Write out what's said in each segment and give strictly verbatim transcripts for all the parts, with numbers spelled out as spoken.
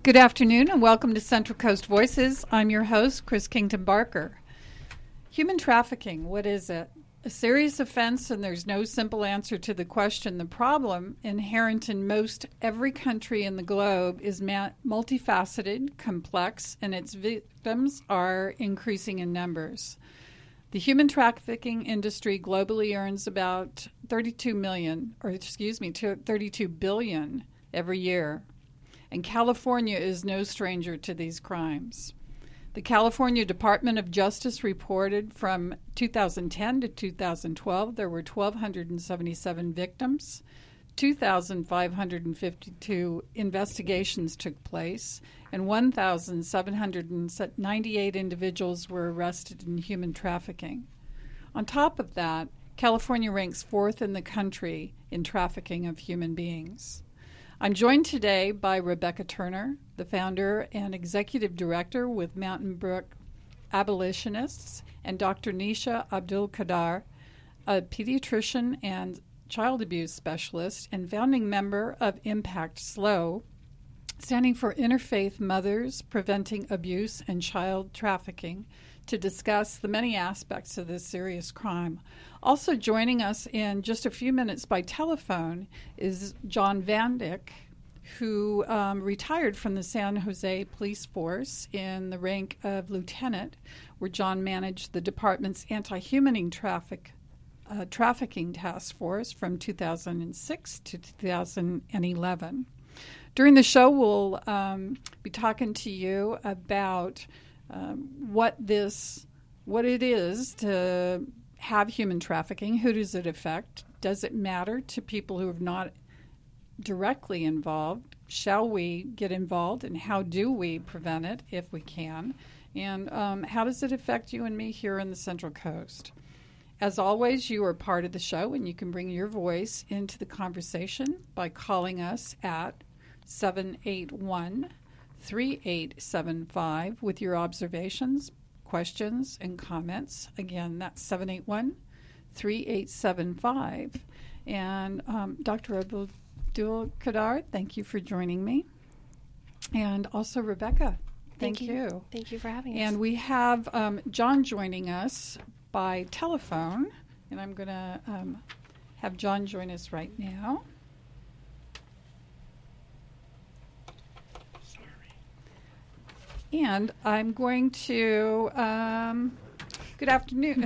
Good afternoon and welcome to Central Coast Voices. I'm your host, Chris Kington Barker. Human trafficking, what is it? A serious offense, and there's no simple answer to the question. The problem, inherent in most every country in the globe, is ma- multifaceted, complex, and its victims are increasing in numbers. The human trafficking industry globally earns about thirty-two million, or excuse me, thirty-two billion every year. And California is no stranger to these crimes. The California Department of Justice reported from two thousand ten to two thousand twelve there were one thousand two hundred seventy-seven victims, two thousand five hundred fifty-two investigations took place, and one thousand seven hundred ninety-eight individuals were arrested in human trafficking. On top of that, California ranks fourth in the country in trafficking of human beings. I'm joined today by Rebecca Turner, the founder and executive director with Mountain Brook Abolitionists, and Doctor Nisha Abdul-Qadir, a pediatrician and child abuse specialist and founding member of Impact S L O, standing for Interfaith Mothers Preventing Abuse and Child Trafficking, to discuss the many aspects of this serious crime. Also joining us in just a few minutes by telephone is John Vandyck, who um, retired from the San Jose Police Force in the rank of lieutenant, where John managed the department's anti-human traffic, uh, trafficking task force from two thousand six to two thousand eleven. During the show, we'll um, be talking to you about um, what this, what it is to have human trafficking. Who does it affect? Does it matter to people who are not directly involved? Shall we get involved, and how do we prevent it if we can? And um, how does it affect you and me here in the Central Coast? As always, you are part of the show, and you can bring your voice into the conversation by calling us at seven eight one, three eight seven five with your observations, questions, and comments. Again, that's seven eight one, three eight seven five. And um, Doctor Abdul-Qadir, thank you for joining me. And also Rebecca, thank, thank you. you. Thank you for having us. And we have um, John joining us by telephone, and I'm going to um, have John join us right now. And I'm going to, um, good afternoon.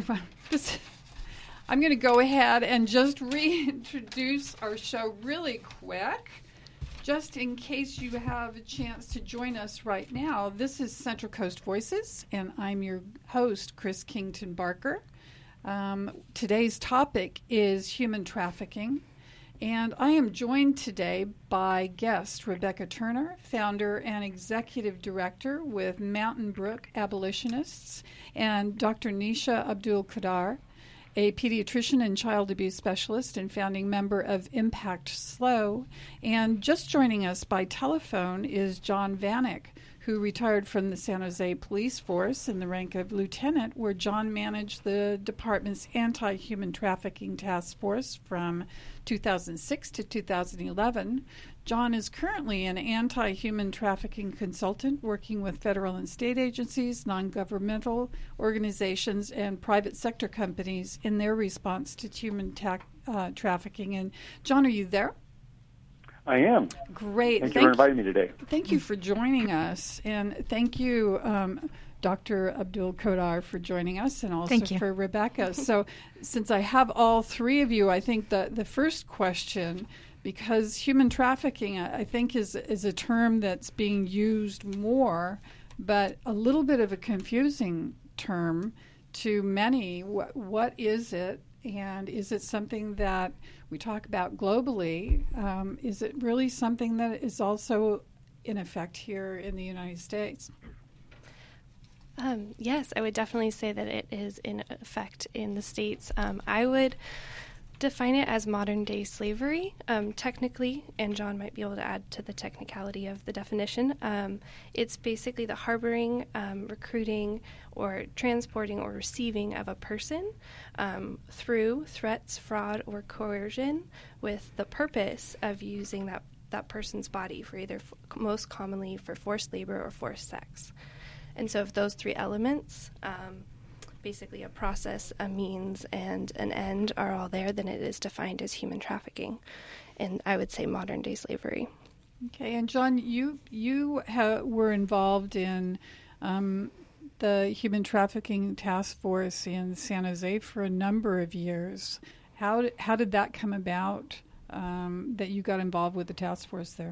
I'm going to go ahead and just reintroduce our show really quick, just in case you have a chance to join us right now. This is Central Coast Voices, and I'm your host, Chris Kington Barker. Um, today's topic is human trafficking. And I am joined today by guest Rebecca Turner, founder and executive director with Mountain Brook Abolitionists, and Doctor Nisha Abdul-Qadir, a pediatrician and child abuse specialist and founding member of Impact S L O. And just joining us by telephone is John Vandyck, who retired from the San Jose Police Force in the rank of lieutenant, where John managed the department's anti-human trafficking task force from two thousand six to two thousand eleven. John is currently an anti-human trafficking consultant working with federal and state agencies, non-governmental organizations, and private sector companies in their response to human ta- uh, trafficking. And John, are you there? I am. Great. Thank, thank you for inviting me today. Thank you for joining us. And thank you, um, Doctor Abdul-Qadir, for joining us, and also for Rebecca. So since I have all three of you, I think the, the first question, because human trafficking, I think, is, is a term that's being used more, but a little bit of a confusing term to many. What, what is it? And is it something that we talk about globally? Um, is it really something that is also in effect here in the United States? Um, yes, I would definitely say that it is in effect in the States. Um, I would define it as modern-day slavery, um, technically, and John might be able to add to the technicality of the definition. Um, it's basically the harboring, um, recruiting, or transporting or receiving of a person um, through threats, fraud, or coercion with the purpose of using that that person's body for either f- most commonly for forced labor or forced sex. And so if those three elements, um, basically a process, a means, and an end are all there, then it is defined as human trafficking. And I would say modern day slavery. Okay, and John, you you ha- were involved in um, the Human Trafficking Task Force in San Jose for a number of years. How did, how did that come about, um, that you got involved with the task force there?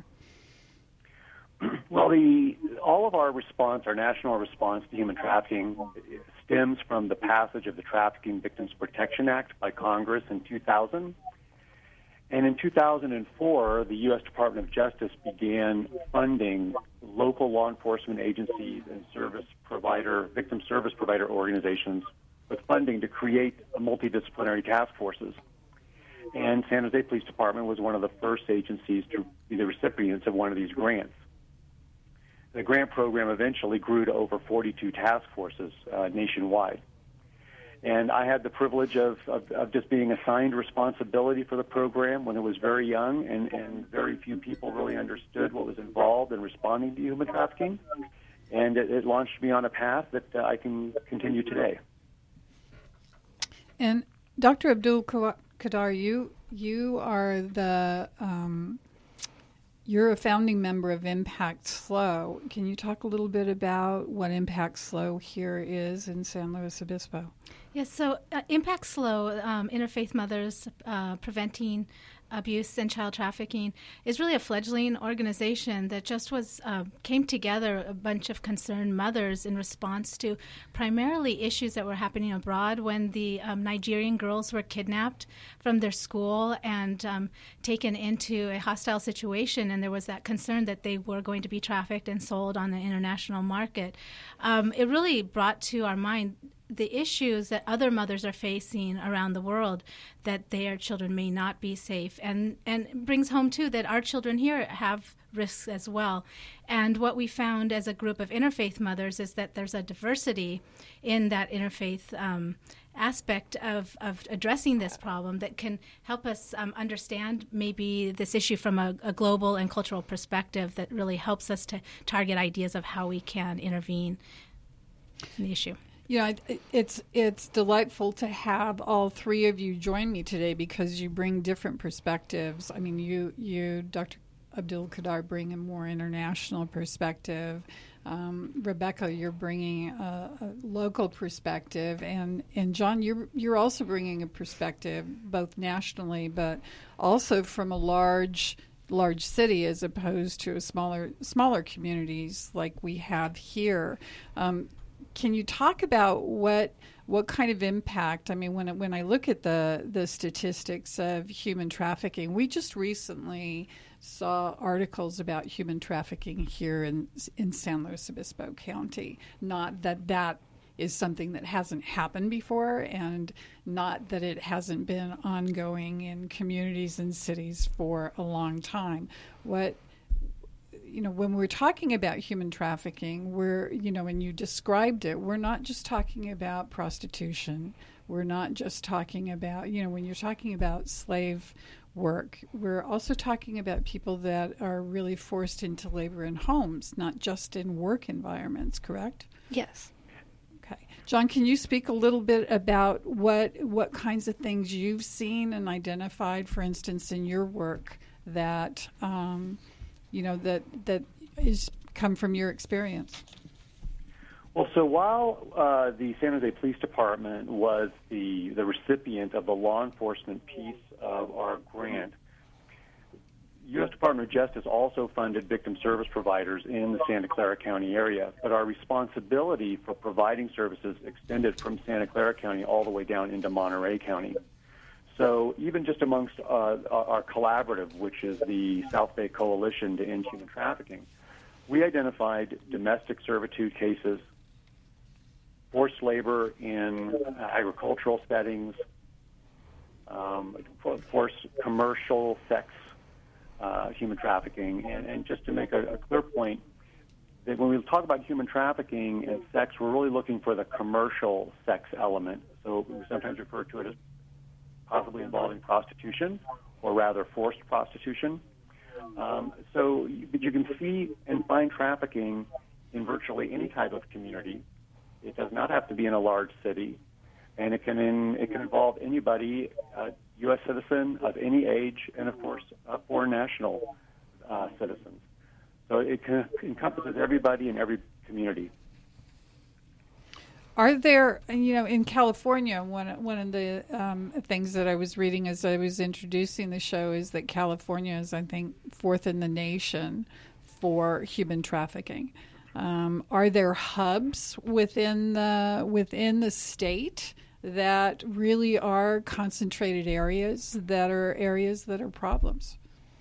Well, the all of our response, our national response to human trafficking, stems from the passage of the Trafficking Victims Protection Act by Congress in two thousand. And in two thousand four, the U S Department of Justice began funding local law enforcement agencies and service provider, victim service provider organizations with funding to create multidisciplinary task forces. And San Jose Police Department was one of the first agencies to be the recipients of one of these grants. The grant program eventually grew to over forty-two task forces uh, nationwide. And I had the privilege of, of, of just being assigned responsibility for the program when it was very young, and, and very few people really understood what was involved in responding to human trafficking. And it, it launched me on a path that uh, I can continue today. And Doctor Abdul Kadar, you you are the um, you're a founding member of Impact Slow. Can you talk a little bit about what Impact Slow here is in San Luis Obispo? Yes, so uh, Impact Slow, um, Interfaith Mothers uh, Preventing Abuse and Child Trafficking, is really a fledgling organization that just was uh, came together, a bunch of concerned mothers in response to primarily issues that were happening abroad when the um, Nigerian girls were kidnapped from their school and um, taken into a hostile situation, and there was that concern that they were going to be trafficked and sold on the international market. Um, it really brought to our mind the issues that other mothers are facing around the world, that their children may not be safe, and, and brings home, too, that our children here have risks as well. And what we found as a group of interfaith mothers is that there's a diversity in that interfaith um, aspect of, of addressing this problem that can help us um, understand maybe this issue from a, a global and cultural perspective that really helps us to target ideas of how we can intervene in the issue. You know, it's it's delightful to have all three of you join me today because you bring different perspectives. I mean, you, you Doctor Abdul Kadar, bring a more international perspective. Um, Rebecca, you're bringing a, a local perspective, and, and John, you're you're also bringing a perspective both nationally, but also from a large large city as opposed to a smaller smaller communities like we have here. Um, Can you talk about what what kind of impact? I mean, when when I look at the the statistics of human trafficking, we just recently saw articles about human trafficking here in in San Luis Obispo County. Not that that is something that hasn't happened before, and not that it hasn't been ongoing in communities and cities for a long time. What You know, when we're talking about human trafficking, we're, you know, and you described it, we're not just talking about prostitution. We're not just talking about, you know, when you're talking about slave work, we're also talking about people that are really forced into labor in homes, not just in work environments, correct? Yes. Okay. John, can you speak a little bit about what what kinds of things you've seen and identified, for instance, in your work that um, you know, that that is come from your experience? Well, so while uh, the San Jose Police Department was the, the recipient of the law enforcement piece of our grant, U S Department of Justice also funded victim service providers in the Santa Clara County area, but our responsibility for providing services extended from Santa Clara County all the way down into Monterey County. So even just amongst uh, our collaborative, which is the South Bay Coalition to End Human Trafficking, we identified domestic servitude cases, forced labor in agricultural settings, um, forced commercial sex, uh, human trafficking. And, and just to make a, a clear point, that when we talk about human trafficking and sex, we're really looking for the commercial sex element. So we sometimes refer to it as possibly involving prostitution, or rather forced prostitution. Um, so, but you can see and find trafficking in virtually any type of community. It does not have to be in a large city, and it can in, it can involve anybody, uh, U S citizen of any age, and of course, uh, foreign national uh, citizens. So it can, encompasses everybody in every community. Are there, you know, in California, one one of the um, things that I was reading as I was introducing the show is that California is, I think, fourth in the nation for human trafficking. Um, are there hubs within the within the state that really are concentrated areas that are areas that are problems?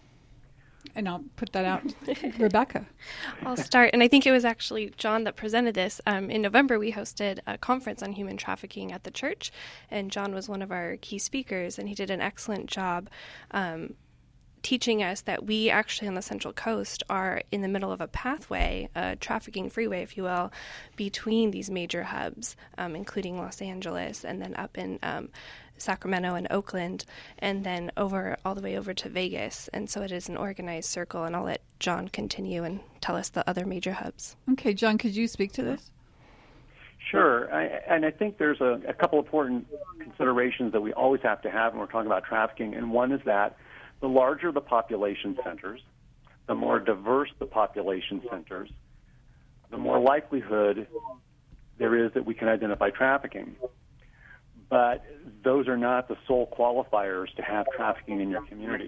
And I'll put that out. Rebecca. I'll start. And I think it was actually John that presented this. Um, in November, we hosted a conference on human trafficking at the church, and John was one of our key speakers, and he did an excellent job um, teaching us that we actually on the Central Coast are in the middle of a pathway, a trafficking freeway, if you will, between these major hubs, um, including Los Angeles, and then up in um, Sacramento and Oakland, and then over all the way over to Vegas. And so it is an organized circle, and I'll let John continue and tell us the other major hubs. Okay, John, could you speak to this? Sure, I, and I think there's a, a couple important considerations that we always have to have when we're talking about trafficking, and one is that the larger the population centers, the more diverse the population centers, the more likelihood there is that we can identify trafficking. But those are not the sole qualifiers to have trafficking in your community.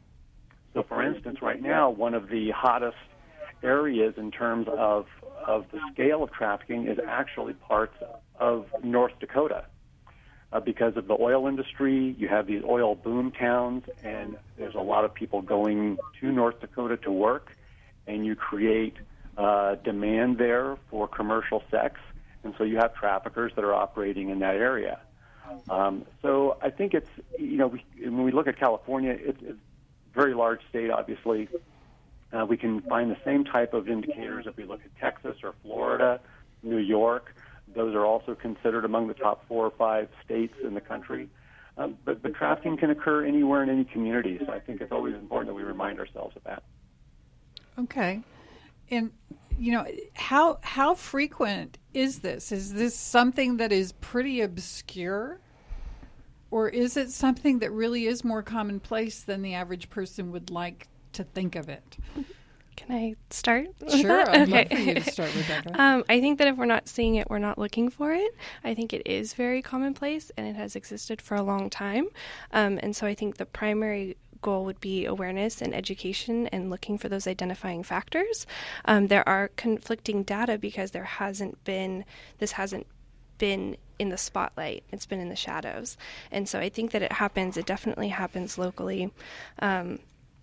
So, for instance, right now, one of the hottest areas in terms of, of the scale of trafficking is actually parts of North Dakota. Uh, because of the oil industry, you have these oil boom towns, and there's a lot of people going to North Dakota to work, and you create uh, demand there for commercial sex, and so you have traffickers that are operating in that area. Um, so I think it's, you know, we, when we look at California, it's, it's a very large state, obviously. Uh, we can find the same type of indicators if we look at Texas or Florida, New York. Those are also considered among the top four or five states in the country. Um, but, but trafficking can occur anywhere in any community, so I think it's always important that we remind ourselves of that. Okay. And, you know, how how frequent is this? Is this something that is pretty obscure? Or is it something that really is more commonplace than the average person would like to think of it? Can I start? Sure, I'd okay. love for you to start, Rebecca. um, I think that if we're not seeing it, we're not looking for it. I think it is very commonplace, and it has existed for a long time. Um, and so I think the primary goal would be awareness and education and looking for those identifying factors. Um, there are conflicting data because there hasn't been, this hasn't been in the spotlight. It's been in the shadows. And so I think that it happens, it definitely happens locally. Um,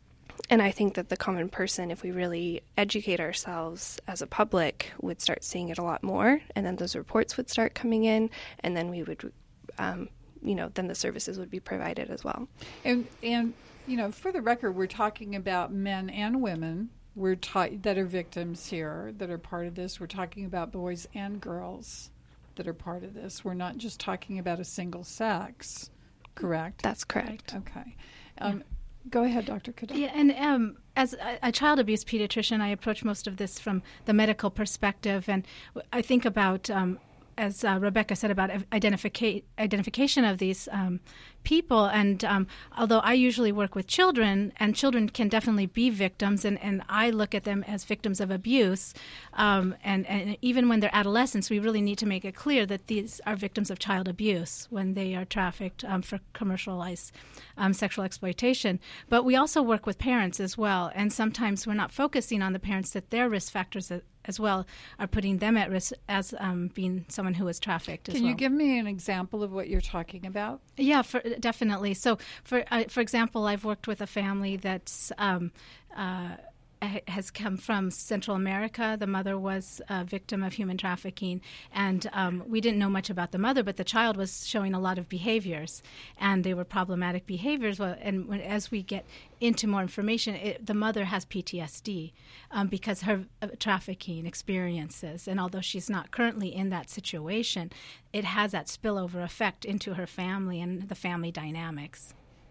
And I think that the common person, if we really educate ourselves as a public, would start seeing it a lot more. And then those reports would start coming in. And then we would, um, you know, then the services would be provided as well. And, and you know, for the record, we're talking about men and women we're ta- that are victims here, that are part of this. We're talking about boys and girls that are part of this. We're not just talking about a single sex, correct? That's correct. Okay. Um, yeah. Go ahead, Doctor Kadar. Yeah, and um, as a, a child abuse pediatrician, I approach most of this from the medical perspective, and I think about, um, as uh, Rebecca said, about identifica- identification of these um, people. And um, although I usually work with children, and children can definitely be victims, and, and I look at them as victims of abuse, um, and, and even when they're adolescents, we really need to make it clear that these are victims of child abuse when they are trafficked um, for commercialized um, sexual exploitation. But we also work with parents as well, and sometimes we're not focusing on the parents, that their risk factors as well are putting them at risk as um, being someone who was trafficked as well. Can you give me an example of what you're talking about? Yeah, for, definitely. So, for uh, for example, I've worked with a family that's um, uh, has come from Central America. The mother was a victim of human trafficking, and um, we didn't know much about the mother, but the child was showing a lot of behaviors, and they were problematic behaviors. Well, and when, as we get into more information, it, the mother has P T S D um, because her uh, trafficking experiences, and although she's not currently in that situation, it has that spillover effect into her family and the family dynamics.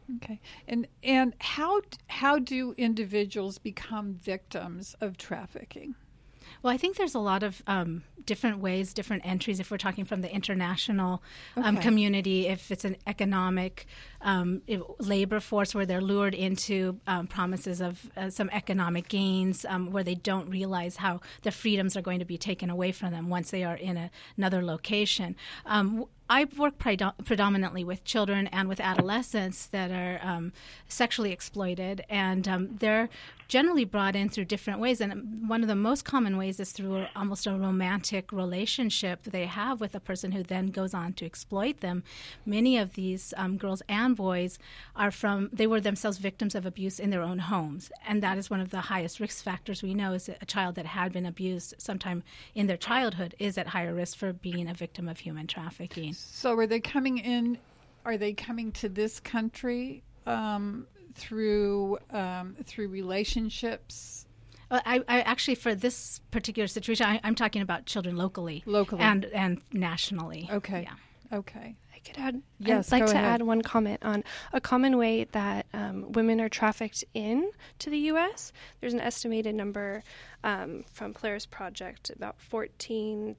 Okay. And and how how do individuals become victims of trafficking? Well, I think there's a lot of um, different ways, different entries. If we're talking from the international um, Okay. community, if it's an economic um, if- labor force where they're lured into um, promises of uh, some economic gains, um, where they don't realize how their freedoms are going to be taken away from them once they are in a, another location. Um, I work predo- predominantly with children and with adolescents that are um, sexually exploited, and um, they're generally brought in through different ways. And one of the most common ways is through almost a romantic relationship they have with a person who then goes on to exploit them. Many of these um, girls and boys are from, they were themselves victims of abuse in their own homes. And that is one of the highest risk factors we know is that a child that had been abused sometime in their childhood is at higher risk for being a victim of human trafficking. So are they coming in, are they coming to this country um, through um, through relationships? Uh, I, I actually, for this particular situation, I, I'm talking about children locally, Locally. and and nationally. Okay. Yeah. Okay. I could add. Yes, I'd like go to ahead. add one comment on a common way that um, women are trafficked in to the U S. There's an estimated number um, from Polaris Project, about fourteen,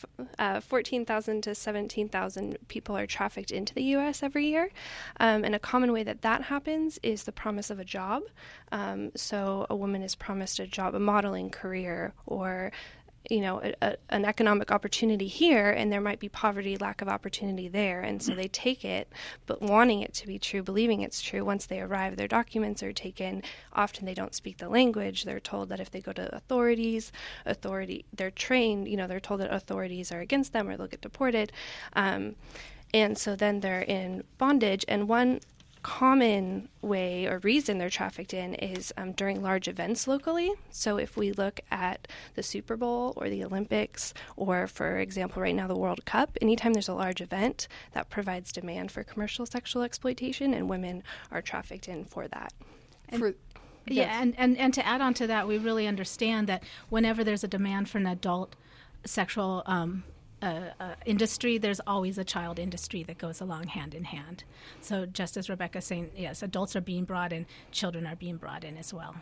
uh, fourteen thousand to seventeen thousand people are trafficked into the U S every year. Um, and a common way that that happens is the promise of a job. Um, so a woman is promised a job, a modeling career, or you know, a, a, an economic opportunity here, and there might be poverty, lack of opportunity there. And so they take it, but wanting it to be true, believing it's true. Once they arrive, their documents are taken. Often they don't speak the language. They're told that if they go to authorities, authority, they're trained, you know, they're told that authorities are against them or they'll get deported. Um, and so then they're in bondage. And one common way or reason they're trafficked in is um, during large events locally. So if we look at the Super Bowl or the Olympics, or for example right now the World Cup, anytime there's a large event that provides demand for commercial sexual exploitation, and women are trafficked in for that. For, Yeah, yes. and, and, and to add on to that, we really understand that whenever there's a demand for an adult sexual um, uh, uh, industry, there's always a child industry that goes along hand in hand. So just as Rebecca's saying, yes, adults are being brought in, children are being brought in as well.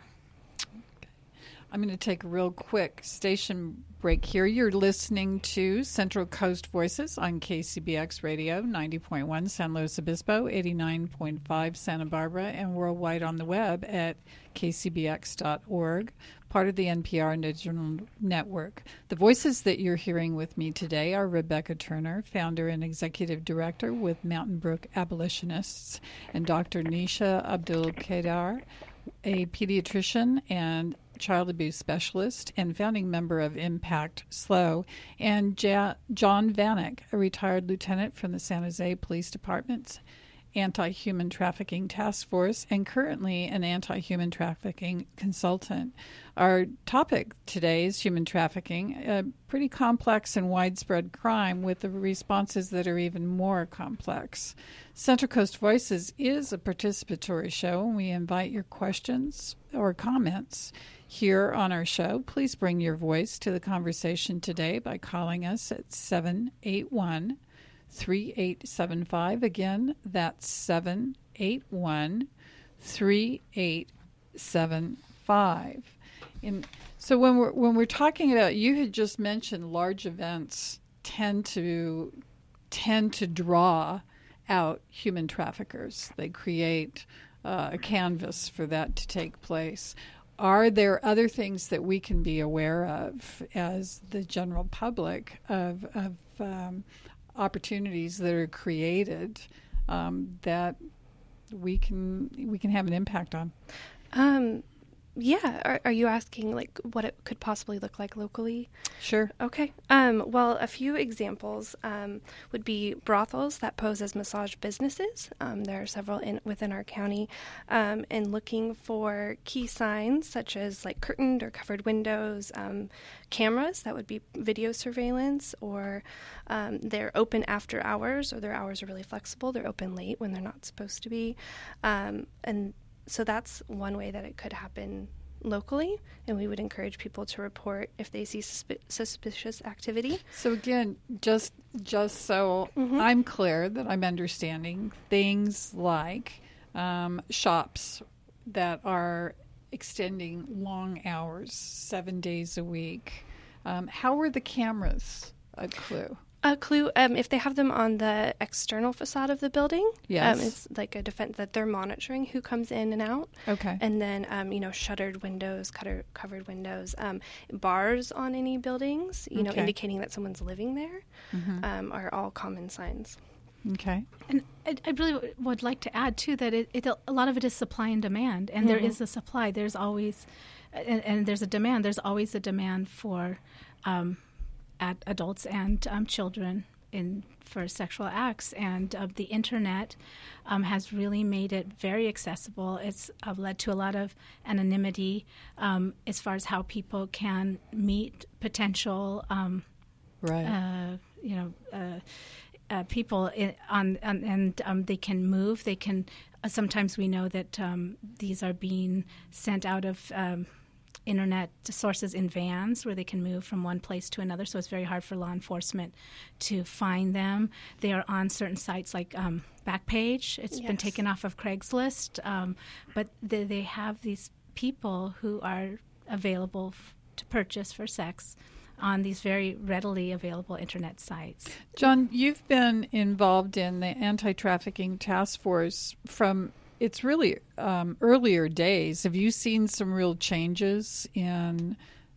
I'm going to take a real quick station break here. You're listening to Central Coast Voices on K C B X Radio, ninety point one San Luis Obispo, eighty-nine point five Santa Barbara, and worldwide on the web at k c b x dot org, part of the N P R Digital Network. The voices that you're hearing with me today are Rebecca Turner, founder and executive director with Mountain Brook Abolitionists, and Doctor Nisha Abdul-Qadir, a pediatrician and child abuse specialist and founding member of Impact SLOW, and ja- John Vanek, a retired lieutenant from the San Jose Police Department's Anti-Human Trafficking Task Force and currently an anti-human trafficking consultant. Our topic today is human trafficking, a pretty complex and widespread crime with the responses that are even more complex. Central Coast Voices is a participatory show, and we invite your questions or comments here on our show. Please bring your voice to the conversation today by calling us at seven eight one, three eight seven five. Again, that's seven eight one, three eight seven five. And so when we're when we're talking about, you had just mentioned large events tend to tend to draw out human traffickers. They create uh, a canvas for that to take place. Are there other things that we can be aware of as the general public of, of um, opportunities that are created um, that we can we can have an impact on? Um, yeah. Are, are you asking like what it could possibly look like locally? Sure. Okay. Um, well, a few examples um, would be brothels that pose as massage businesses. Um, there are several in, within our county, um, and looking for key signs such as like curtained or covered windows, um, cameras that would be video surveillance, or um, they're open after hours, or their hours are really flexible. They're open late when they're not supposed to be, um, and so that's one way that it could happen locally, and we would encourage people to report if they see suspi- suspicious activity. So again, just just so Mhm. I'm clear that I'm understanding, things like um, shops that are extending long hours, seven days a week. Um, how are the cameras a clue? A clue, um, if they have them on the external facade of the building, yes. um, it's like a defense that they're monitoring who comes in and out. Okay. And then, um, you know, shuttered windows, cutter, covered windows, um, bars on any buildings, you know, Okay. indicating that someone's living there, Mm-hmm. um, are all common signs. Okay. And I, I really w- would like to add, too, that it, it, a lot of it is supply and demand. And there Mhm. is a supply. There's always, and, and there's a demand. There's always a demand for um, ad- adults and um, children in for sexual acts. And uh, the Internet um, has really made it very accessible. It's uh, led to a lot of anonymity um, as far as how people can meet potential, um, Right. uh, you know, uh, Uh, people in, on, on and um, they can move. They can. Uh, sometimes we know that um, these are being sent out of um, internet sources in vans where they can move from one place to another. So it's very hard for law enforcement to find them. They are on certain sites like um, Backpage. It's been Yes. taken off of Craigslist, um, but they, they have these people who are available f- to purchase for sex on these very readily available internet sites. John, you've been involved in the anti-trafficking task force from its really um, earlier days. Have you seen some real changes in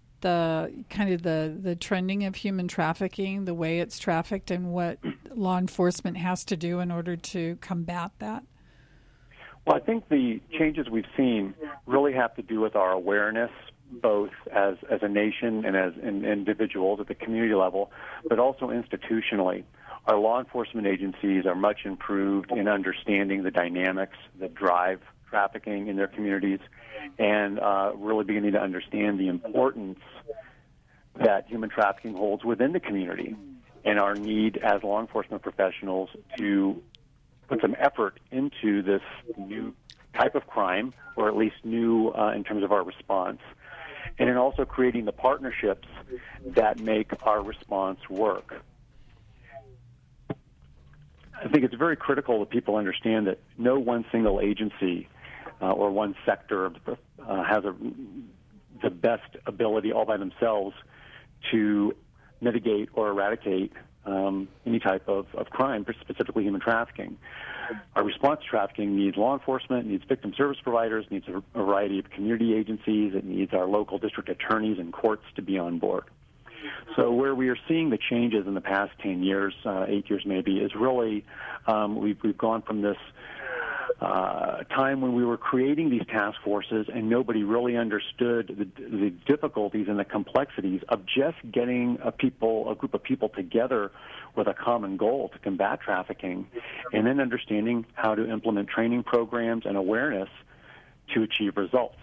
the kind of the, the trending of human trafficking, the way it's trafficked, and what law enforcement has to do in order to combat that? Well, I think the changes we've seen really have to do with our awareness, both as, as a nation and as in, individuals at the community level, but also institutionally. Our law enforcement agencies are much improved in understanding the dynamics that drive trafficking in their communities and uh, really beginning to understand the importance that human trafficking holds within the community and our need as law enforcement professionals to put some effort into this new type of crime, or at least new uh, in terms of our response, and in also creating the partnerships that make our response work. I think it's very critical that people understand that no one single agency uh, or one sector uh, has a, the best ability all by themselves to mitigate or eradicate um, any type of, of crime, specifically human trafficking. Our response to trafficking needs law enforcement, needs victim service providers, needs a, a variety of community agencies, it needs our local district attorneys and courts to be on board. So where we are seeing the changes in the past ten years, uh, eight years maybe, is really um, we've, we've gone from this uh, time when we were creating these task forces and nobody really understood the, the difficulties and the complexities of just getting a people, a group of people together with a common goal to combat trafficking, and then understanding how to implement training programs and awareness to achieve results.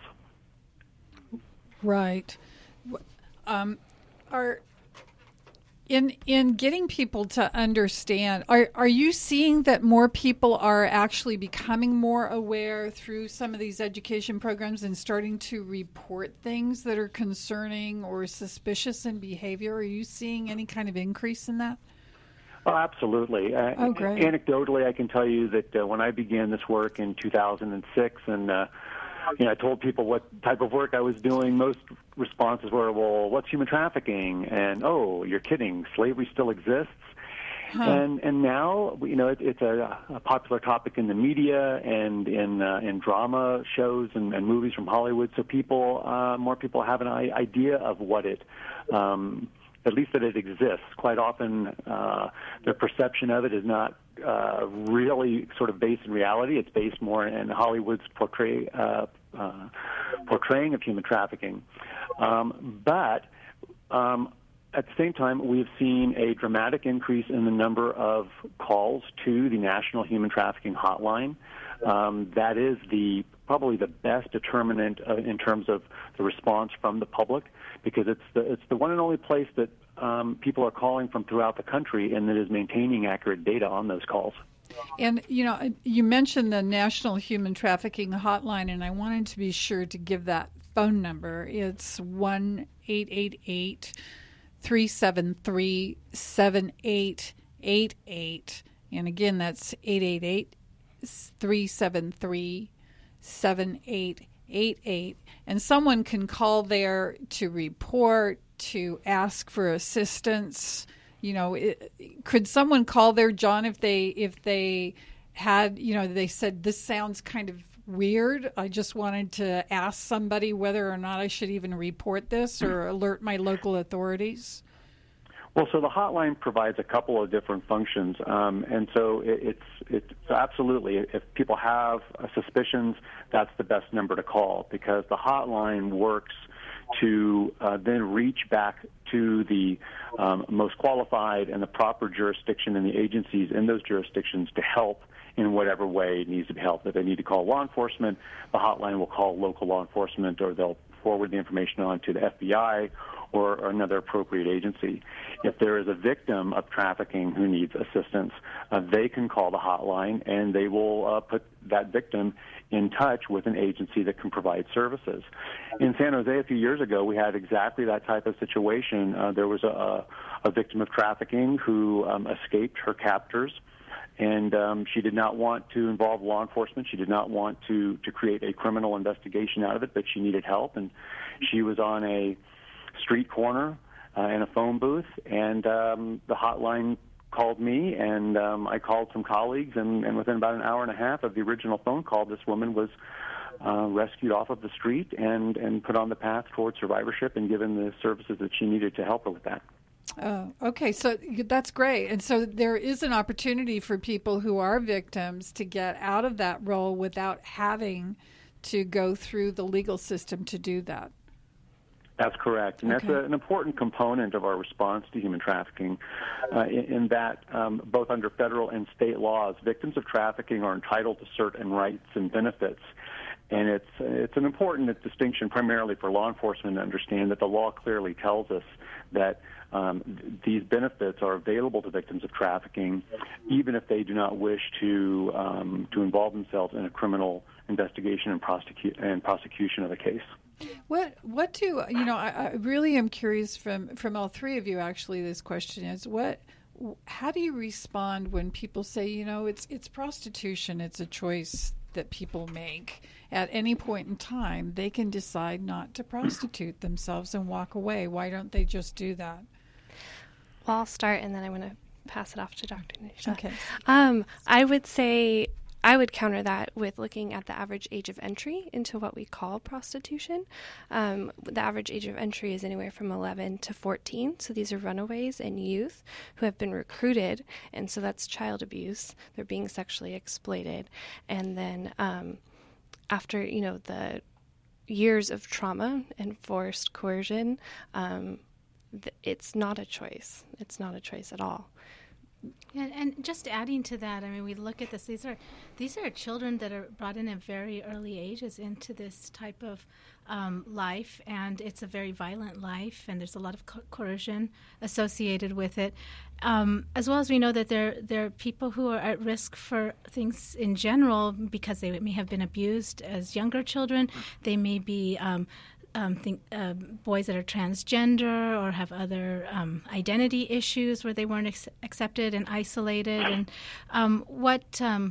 Right. Um, are in in getting people to understand, are are you seeing that more people are actually becoming more aware through some of these education programs and starting to report things that are concerning or suspicious in behavior? Are you seeing any kind of increase in that? Oh, absolutely. Uh, oh, great. Anecdotally, I can tell you that uh, when I began this work in two thousand six and uh, you know, I told people what type of work I was doing, most responses were, well, what's human trafficking? And, oh, you're kidding, slavery still exists? Huh. And and now, you know, it, it's a, a popular topic in the media and in uh, in drama shows and, and movies from Hollywood. So people, uh, more people have an idea of what it, um, at least that it exists. Quite often, uh, their perception of it is not uh, really sort of based in reality. It's based more in Hollywood's portray, uh, uh, portraying of human trafficking. Um, but um, at the same time, we've seen a dramatic increase in the number of calls to the National Human Trafficking Hotline. Um, that is the probably the best determinant uh, in terms of the response from the public, because it's the it's the one and only place that um, people are calling from throughout the country, and that is maintaining accurate data on those calls. And, you know, you mentioned the National Human Trafficking Hotline, and I wanted to be sure to give that phone number. It's one eight eight eight, three seven three, seven eight eight eight. And again, that's eight eight eight, three seven three, seven eight eight eight. And someone can call there to report, to ask for assistance. You know, it, could someone call there, John, if they if they had, you know, they said, this sounds kind of weird. I just wanted to ask somebody whether or not I should even report this or alert my local authorities? Well, so the hotline provides a couple of different functions, um, and so it, it's it's absolutely, if people have uh, suspicions, that's the best number to call, because the hotline works to uh, then reach back to the um, most qualified and the proper jurisdiction and the agencies in those jurisdictions to help in whatever way it needs to be helped. If they need to call law enforcement, the hotline will call local law enforcement, or they'll forward the information on to the F B I or, or another appropriate agency. If there is a victim of trafficking who needs assistance, uh, they can call the hotline, and they will uh, put that victim in touch with an agency that can provide services. In San Jose a few years ago, we had exactly that type of situation. Uh, there was a, a victim of trafficking who um, escaped her captors, and um, she did not want to involve law enforcement. She did not want to, to create a criminal investigation out of it, but she needed help, and she was on a street corner uh, in a phone booth, and um, the hotline called me, and um, I called some colleagues, and, and within about an hour and a half of the original phone call, this woman was uh, rescued off of the street and, and put on the path towards survivorship and given the services that she needed to help her with that. Oh, okay. So that's great. And so there is an opportunity for people who are victims to get out of that role without having to go through the legal system to do that. That's correct, and okay. that's a, an important component of our response to human trafficking, uh, in, in that um, both under federal and state laws, victims of trafficking are entitled to certain rights and benefits. And it's it's an important distinction primarily for law enforcement to understand that the law clearly tells us that um, th- these benefits are available to victims of trafficking, even if they do not wish to um, to involve themselves in a criminal investigation and, prosecu- and prosecution of a case. What what do you know? I, I really am curious from from all three of you. Actually, this question is what. How do you respond when people say, you know, it's it's prostitution? It's a choice that people make at any point in time. They can decide not to prostitute themselves and walk away. Why don't they just do that? Well, I'll start, and then I want to pass it off to Doctor Nisha. Okay. Um, I would say. I would counter that with looking at the average age of entry into what we call prostitution. Um, the average age of entry is anywhere from eleven to fourteen. So these are runaways and youth who have been recruited. And so that's child abuse. They're being sexually exploited. And then um, after, you know, the years of trauma and forced coercion, um, th- it's not a choice. It's not a choice at all. And, and just adding to that, I mean, we look at this. These are these are children that are brought in at very early ages into this type of um, life, and it's a very violent life, and there's a lot of co- coercion associated with it. Um, as well as we know that there there are people who are at risk for things in general because they may have been abused as younger children. They may be um, Um, think, uh, boys that are transgender or have other um, identity issues where they weren't ex- accepted and isolated. And um, what um,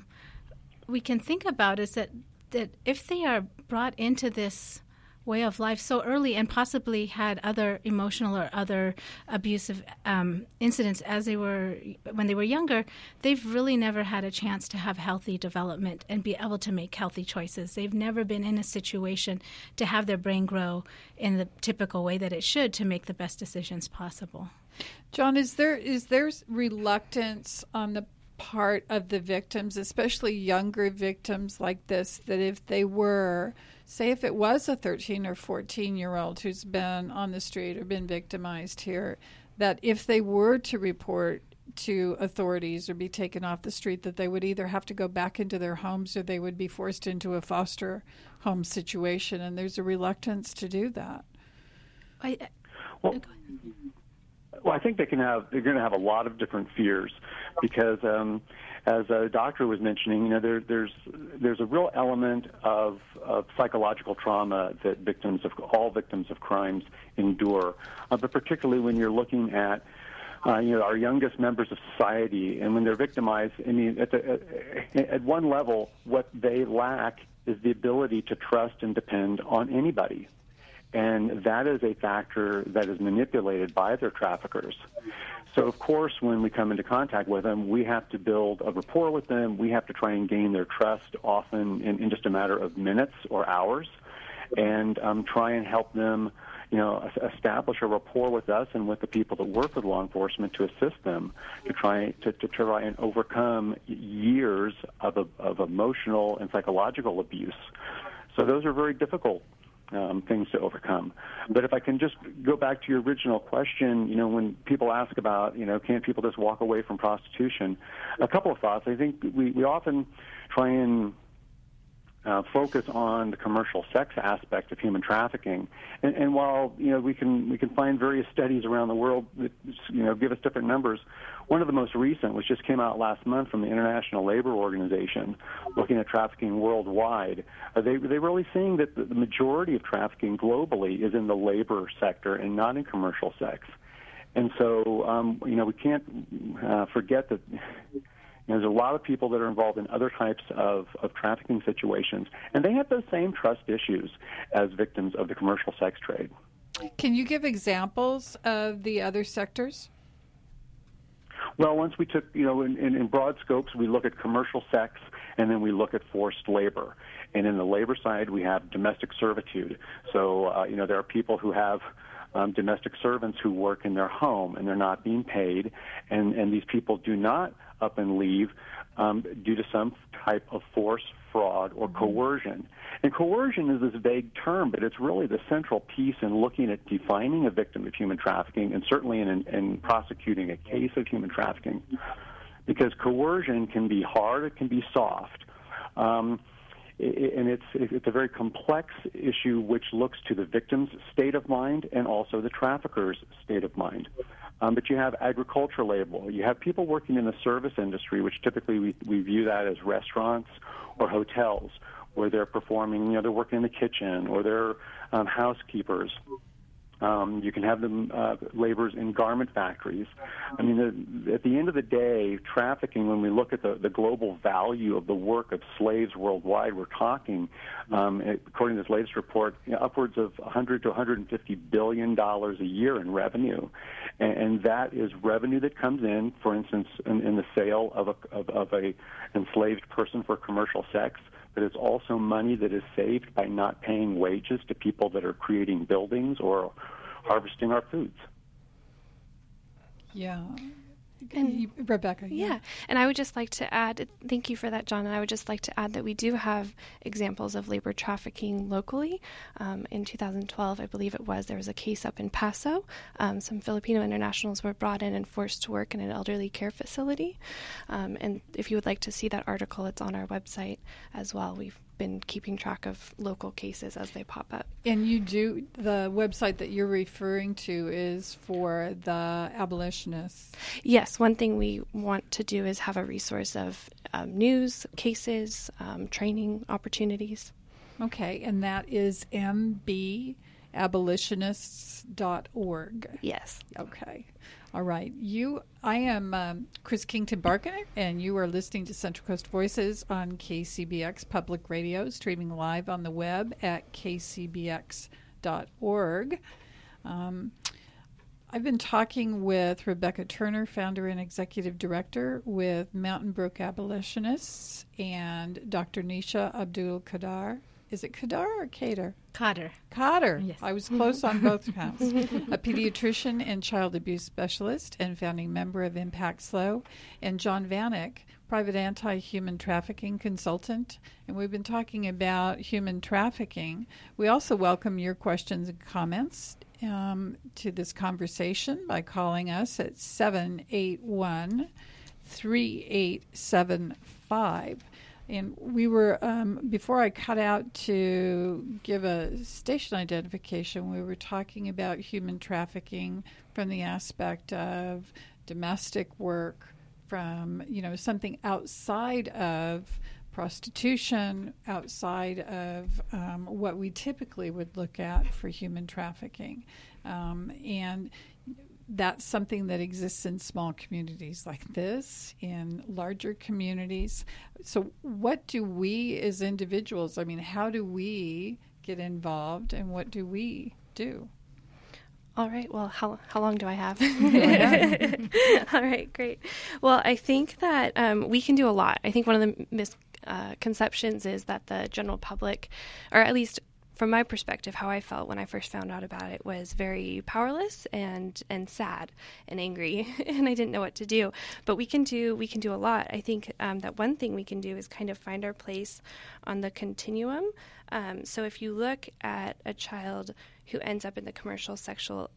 we can think about is that, that if they are brought into this way of life so early and possibly had other emotional or other abusive um, incidents as they were when they were younger, they've really never had a chance to have healthy development and be able to make healthy choices. They've never been in a situation to have their brain grow in the typical way that it should to make the best decisions possible. John, is there is there reluctance on the part of the victims, especially younger victims like this, that if they were, say if it was a thirteen or fourteen-year-old who's been on the street or been victimized here, that if they were to report to authorities or be taken off the street, that they would either have to go back into their homes or they would be forced into a foster home situation, and there's a reluctance to do that. I, well, well, I think they can have. They're going to have a lot of different fears because, um, as a doctor was mentioning, you know, there, there's there's a real element of, of psychological trauma that victims of all victims of crimes endure, uh, but particularly when you're looking at uh, you know, our youngest members of society. And when they're victimized, I mean, at, the, at, at one level, what they lack is the ability to trust and depend on anybody. And that is a factor that is manipulated by their traffickers. So, of course, when we come into contact with them, we have to build a rapport with them. We have to try and gain their trust, often in, in just a matter of minutes or hours, and um, try and help them, you know, establish a rapport with us and with the people that work with law enforcement to assist them to try to, to try and overcome years of, of emotional and psychological abuse. So those are very difficult Um, things to overcome. But if I can just go back to your original question, you know, when people ask about, you know, can't people just walk away from prostitution? A couple of thoughts. I think we, we often try and uh, focus on the commercial sex aspect of human trafficking. And, and while, you know, we can we can find various studies around the world that, you know, give us different numbers, one of the most recent, which just came out last month from the International Labor Organization, looking at trafficking worldwide, uh, they, they're really seeing that the, the majority of trafficking globally is in the labor sector and not in commercial sex. And so, um, you know, we can't uh, forget that you know, there's a lot of people that are involved in other types of, of trafficking situations, and they have those same trust issues as victims of the commercial sex trade. Can you give examples of the other sectors? Well, once we took, you know, in, in, in broad scopes, we look at commercial sex, and then we look at forced labor. And in the labor side, we have domestic servitude. So, uh, you know, there are people who have um, domestic servants who work in their home, and they're not being paid, and, and these people do not up and leave um, due to some type of force, fraud, or coercion. And coercion is this vague term, but it's really the central piece in looking at defining a victim of human trafficking, and certainly in, in prosecuting a case of human trafficking. Because coercion can be hard, it can be soft. Um, and it's, it's a very complex issue which looks to the victim's state of mind and also the trafficker's state of mind. Um, but you have agricultural labor. You have people working in the service industry, which typically we, we view that as restaurants or hotels, where they're performing, you know, they're working in the kitchen, or they're um, housekeepers. Um, you can have them uh, laborers in garment factories. I mean, the, at the end of the day, trafficking, when we look at the, the global value of the work of slaves worldwide, we're talking, um, according to this latest report, you know, upwards of one hundred to one hundred fifty billion dollars a year in revenue. And, and that is revenue that comes in, for instance, in, in the sale of a, of, of a enslaved person for commercial sex. But it's also money that is saved by not paying wages to people that are creating buildings or harvesting our foods. Yeah. And, Rebecca. Yeah. yeah, and I would just like to add, thank you for that, John, and I would just like to add that we do have examples of labor trafficking locally. Um, in two thousand twelve, I believe it was, there was a case up in Paso. Um, some Filipino internationals were brought in and forced to work in an elderly care facility. Um, and if you would like to see that article, it's on our website as well. We've been keeping track of local cases as they pop up. And you do, the website that you're referring to is for the abolitionists. Yes, one thing we want to do is have a resource of um, news, cases, um, training opportunities. Okay, and that is m b abolitionists dot org. Yes. Okay. All right. You, I am um, Chris Kington Barker, and you are listening to Central Coast Voices on K C B X Public Radio, streaming live on the web at k c b x dot org. Um, I've been talking with Rebecca Turner, founder and executive director with Mountain Brook Abolitionists, and Doctor Nisha Abdul Khadr. Is it Khadr or Kader? Khadr. Khadr. Yes. I was close on both counts. A pediatrician and child abuse specialist and founding member of Impact Slow. And John Vanek, private anti-human trafficking consultant. And we've been talking about human trafficking. We also welcome your questions and comments um, to this conversation by calling us at seven eight one, three eight seven five. And we were, um, before I cut out to give a station identification, we were talking about human trafficking from the aspect of domestic work, from, you know, something outside of prostitution, outside of um, what we typically would look at for human trafficking. Um, and that's something that exists in small communities like this, in larger communities. So what do we as individuals, I mean, how do we get involved, and what do we do? All right. Well, how how long do I have? Yeah. All right. Great. Well, I think that um, we can do a lot. I think one of the misconceptions is that the general public, or at least from my perspective, how I felt when I first found out about it was very powerless and and sad and angry, and I didn't know what to do. But we can do we can do a lot. I think um, that one thing we can do is kind of find our place on the continuum. Um, so if you look at a child who ends up in the commercial sexual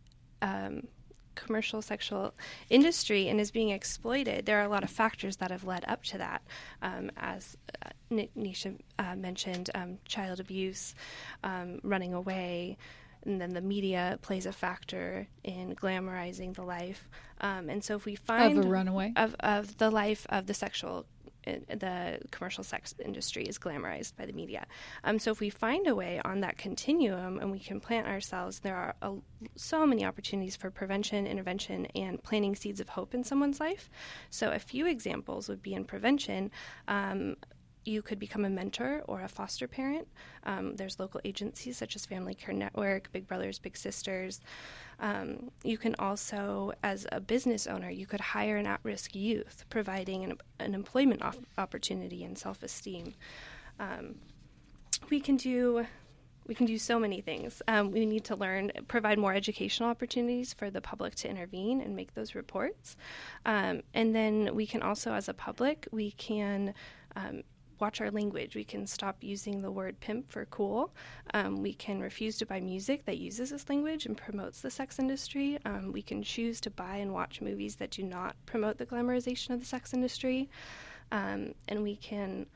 um, commercial sexual industry and is being exploited, there are a lot of factors that have led up to that. Um, as uh, Nisha uh, mentioned, um, child abuse, um, running away, and then the media plays a factor in glamorizing the life. Um, and so if we find... Of a runaway? Of, of the life of the sexual the commercial sex industry is glamorized by the media. Um, so if we find a way on that continuum and we can plant ourselves, there are a, so many opportunities for prevention, intervention, and planting seeds of hope in someone's life. So a few examples would be in prevention. Um, You could become a mentor or a foster parent. Um, there's local agencies such as Family Care Network, Big Brothers Big Sisters. Um, you can also, as a business owner, you could hire an at-risk youth, providing an, an employment op- opportunity and self-esteem. Um, we can do we can do so many things. Um, we need to learn, provide more educational opportunities for the public to intervene and make those reports. Um, and then we can also, as a public, we can um, watch our language. We can stop using the word pimp for cool. Um, we can refuse to buy music that uses this language and promotes the sex industry. Um, we can choose to buy and watch movies that do not promote the glamorization of the sex industry. Um, and we can,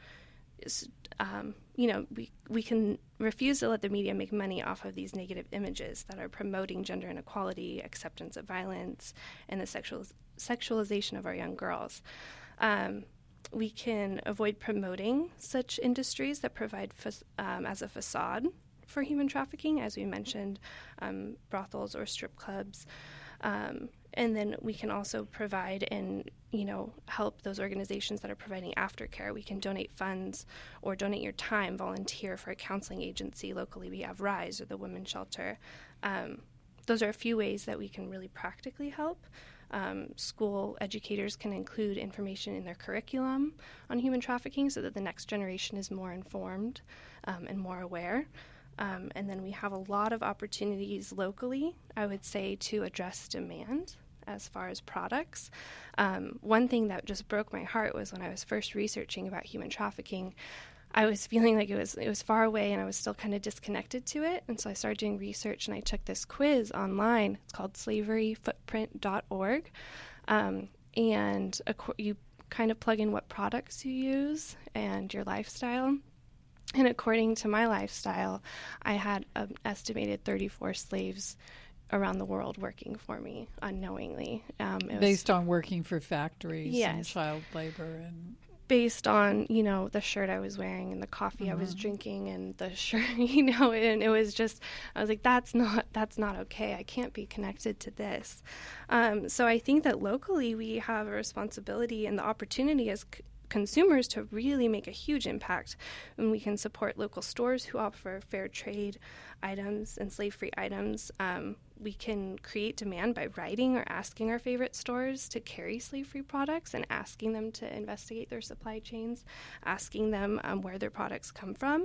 um, you know, we, we can refuse to let the media make money off of these negative images that are promoting gender inequality, acceptance of violence, and the sexual, sexualization of our young girls. Um, We can avoid promoting such industries that provide fa- um, as a facade for human trafficking, as we mentioned, um, brothels or strip clubs. Um, and then we can also provide and, you know, help those organizations that are providing aftercare. We can donate funds or donate your time, volunteer for a counseling agency. Locally, we have RISE or the Women's Shelter. Um, those are a few ways that we can really practically help. Um, school educators can include information in their curriculum on human trafficking so that the next generation is more informed um, and more aware. Um, and then we have a lot of opportunities locally, I would say, to address demand as far as products. Um, one thing that just broke my heart was when I was first researching about human trafficking, I was feeling like it was it was far away and I was still kind of disconnected to it. And so I started doing research and I took this quiz online. It's called slavery footprint dot org. Um, and a, you kind of plug in what products you use and your lifestyle. And according to my lifestyle, I had an estimated thirty-four slaves around the world working for me unknowingly. Um, it Based was, on working for factories yes. and child labor and... Based on, you know, the shirt I was wearing and the coffee mm-hmm. I was drinking and the shirt, you know, and it was just, I was like, that's not, that's not okay. I can't be connected to this. Um, so I think that locally we have a responsibility and the opportunity as c- consumers to really make a huge impact. And we can support local stores who offer fair trade items and slave-free items. Um, we can create demand by writing or asking our favorite stores to carry slave-free products and asking them to investigate their supply chains, asking them um, where their products come from.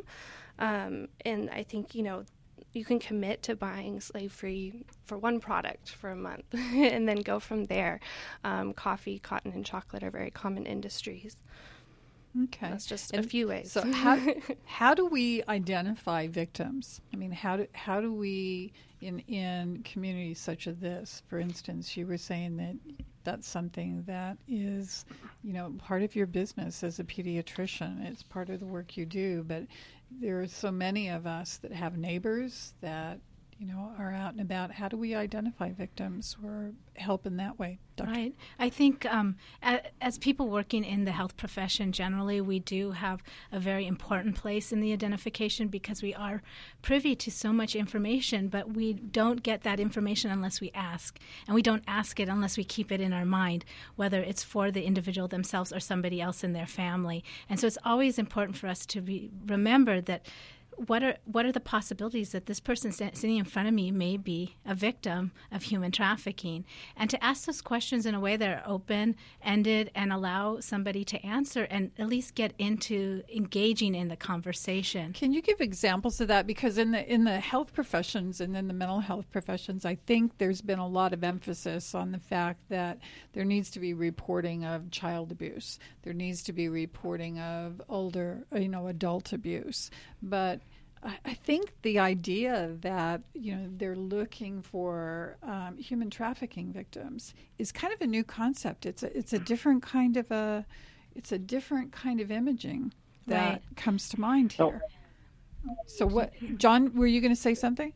Um, and I think, you know, you can commit to buying slave-free for one product for a month and then go from there. Um, coffee, cotton, and chocolate are very common industries. Okay. That's just and a few ways. So how how do we identify victims? I mean, how do how do we in in communities such as this, for instance, you were saying that that's something that is, you know, part of your business as a pediatrician. It's part of the work you do, but there are so many of us that have neighbors that, you know, are out and about. How do we identify victims or help in that way? Doctor Right. I think um, as, as people working in the health profession generally, we do have a very important place in the identification because we are privy to so much information, but we don't get that information unless we ask. And we don't ask it unless we keep it in our mind, whether it's for the individual themselves or somebody else in their family. And so it's always important for us to be, remember that What are what are the possibilities that this person sitting in front of me may be a victim of human trafficking? And to ask those questions in a way that are open-ended and allow somebody to answer and at least get into engaging in the conversation. Can you give examples of that? Because in the in the health professions and in the mental health professions, I think there's been a lot of emphasis on the fact that there needs to be reporting of child abuse. There needs to be reporting of older, you know, adult abuse. But I think the idea that, you know, they're looking for um, human trafficking victims is kind of a new concept. It's a, it's a different kind of a it's a different kind of imaging that Right. comes to mind here. Oh. So what, John, were you going to say something?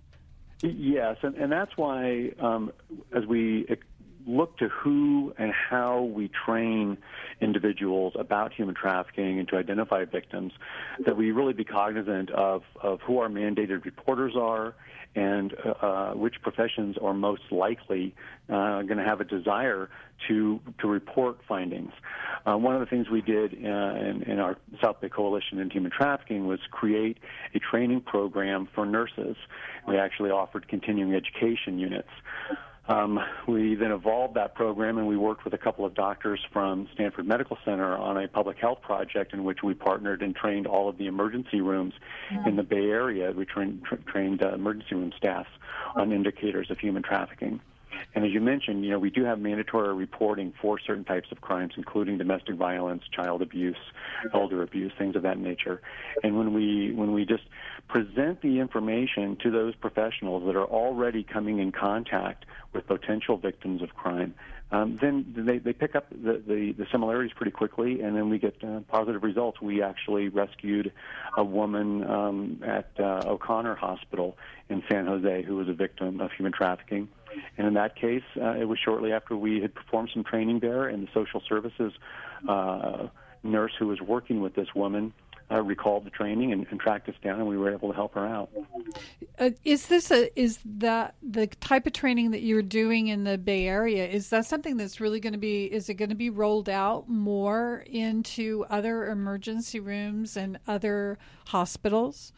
Yes, and, and that's why um, as we look to who and how we train individuals about human trafficking and to identify victims, that we really be cognizant of, of who our mandated reporters are and uh, which professions are most likely uh, going to have a desire to to report findings. Uh, one of the things we did uh, in, in our South Bay Coalition in Human Trafficking was create a training program for nurses. We actually offered continuing education units. Um, we then evolved that program, and we worked with a couple of doctors from Stanford Medical Center on a public health project in which we partnered and trained all of the emergency rooms yeah. in the Bay Area. We trained, tra- trained uh, emergency room staff on indicators of human trafficking. And as you mentioned, you know, we do have mandatory reporting for certain types of crimes, including domestic violence, child abuse, elder abuse, things of that nature. And when we when we just present the information to those professionals that are already coming in contact with potential victims of crime, um, then they, they pick up the, the, the similarities pretty quickly, and then we get uh, positive results. We actually rescued a woman um, at uh, O'Connor Hospital in San Jose who was a victim of human trafficking. And in that case, uh, it was shortly after we had performed some training there, and the social services uh, nurse who was working with this woman uh, recalled the training and, and tracked us down, and we were able to help her out. Uh, is this a is that the type of training that you're doing in the Bay Area? Is that something that's really going to be? Is it going to be rolled out more into other emergency rooms and other hospitals?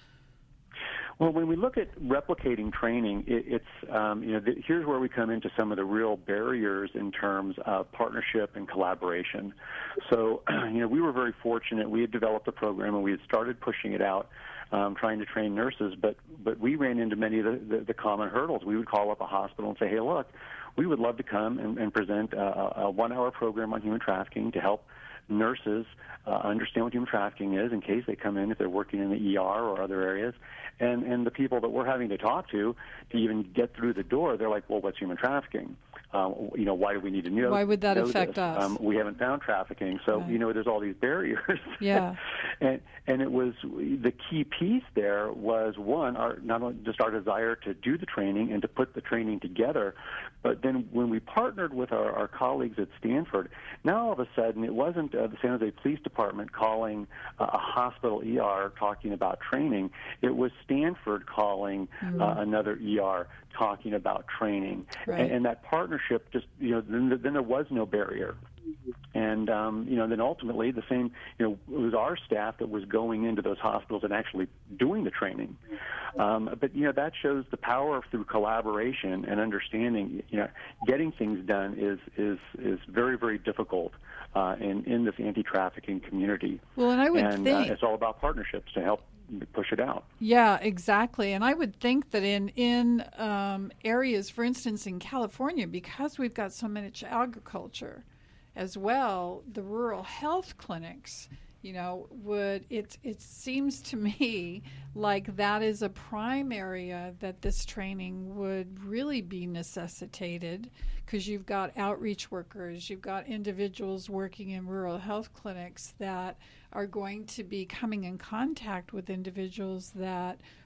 Well, when we look at replicating training, it, it's um, you know the, here's where we come into some of the real barriers in terms of partnership and collaboration. So, you know, we were very fortunate. We had developed a program and we had started pushing it out, um, trying to train nurses. But but we ran into many of the, the, the common hurdles. We would call up a hospital and say, "Hey, look, we would love to come and, and present a, a one-hour program on human trafficking to help nurses uh, understand what human trafficking is in case they come in if they're working in the E R or other areas." And and the people that we're having to talk to to even get through the door, they're like, well, what's human trafficking? Um, you know, why do we need to know? Why would that know affect this? us? Um, we haven't found trafficking, so right. you know, there's all these barriers. Yeah. and and it was the key piece there was one, our not only just our desire to do the training and to put the training together, but then when we partnered with our, our colleagues at Stanford, now all of a sudden it wasn't uh, the San Jose Police Department calling uh, a hospital E R talking about training. It was Stanford calling mm. uh, another E R talking about training, right. and, and that partnership just you know then, then there was no barrier. And, um, you know, then ultimately the same, you know, it was our staff that was going into those hospitals and actually doing the training. Um, but, you know, that shows the power of through collaboration and understanding, you know, getting things done is, is, is very, very difficult uh, in, in this anti-trafficking community. Well, and I would and, think... Uh, it's all about partnerships to help push it out. Yeah, exactly. And I would think that in in um, areas, for instance, in California, because we've got so much agriculture as well, the rural health clinics, you know, would it it seems to me like that is a prime area that this training would really be necessitated, because you've got outreach workers, you've got individuals working in rural health clinics that are going to be coming in contact with individuals that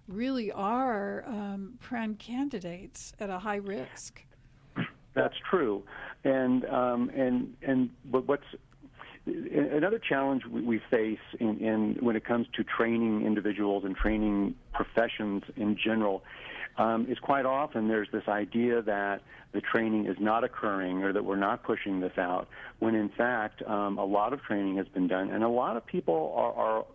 really are um, prime candidates at a high risk. That's true, and um, and and but what's another challenge we, we face in, in when it comes to training individuals and training professions in general um, is quite often there's this idea that the training is not occurring or that we're not pushing this out, when in fact um, a lot of training has been done and a lot of people are, are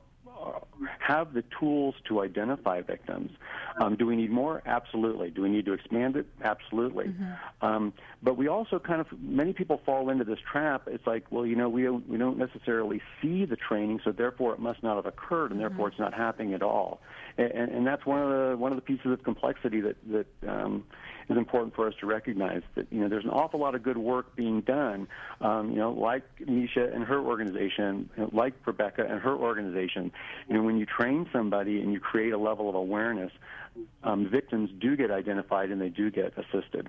have the tools to identify victims. Um, do we need more? Absolutely. Do we need to expand it? Absolutely. Mm-hmm. Um, but we also kind of, many people fall into this trap. It's like, well, you know, we don't, we don't necessarily see the training, so therefore it must not have occurred, and therefore mm-hmm. it's not happening at all. And, and, and that's one of the one of the pieces of complexity that that um, is important for us to recognize. That you know, there's an awful lot of good work being done. Um, you know, like Nisha and her organization, you know, like Rebecca and her organization. You know, when you train somebody and you create a level of awareness, um, victims do get identified and they do get assisted.